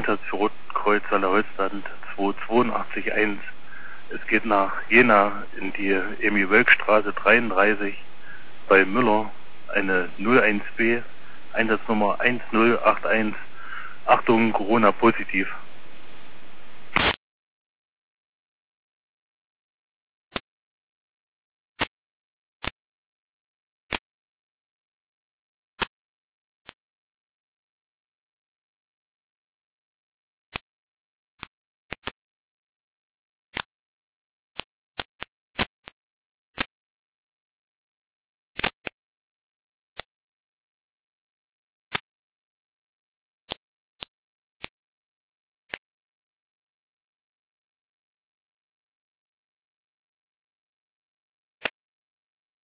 Einsatz für Rotkreuz Halle Holzland 2881. Es geht nach Jena in die Emil-Wölk-Straße 33 bei Müller, eine 01B, Einsatznummer 1081. Achtung, Corona positiv.